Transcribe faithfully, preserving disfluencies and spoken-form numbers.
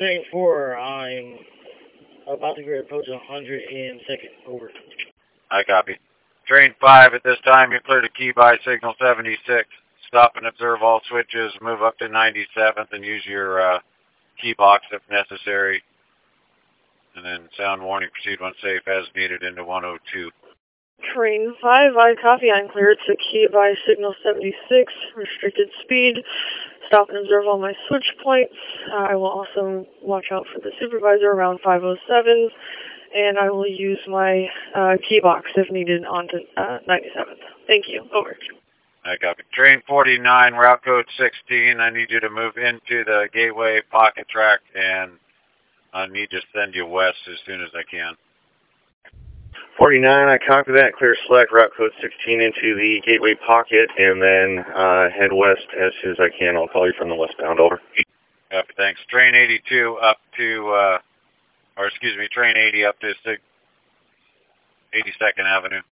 Train four, I'm about to approach one hundred second. Over. I copy. Train five, at this time, you're clear to key by signal seventy-six. Stop and observe all switches, move up to ninety-seventh, and use your uh, key box if necessary. And then sound warning, proceed when safe as needed into one oh two. Train five, I copy. I'm cleared to key by signal seventy-six, restricted speed. Stop and observe all my switch points. Uh, I will also watch out for the supervisor around five oh seven, and I will use my uh, key box if needed onto uh, ninety-seventh. Thank you. Over. I copy. Train forty-nine, route code sixteen. I need you to move into the gateway pocket track, and I need to send you west as soon as I can. forty-nine, I copy that. Clear select, route code sixteen into the gateway pocket, and then uh, head west as soon as I can. I'll call you from the westbound. Over. Copy, thanks. Train eighty-two up to, uh, or excuse me, train eighty up to eighty-second Avenue.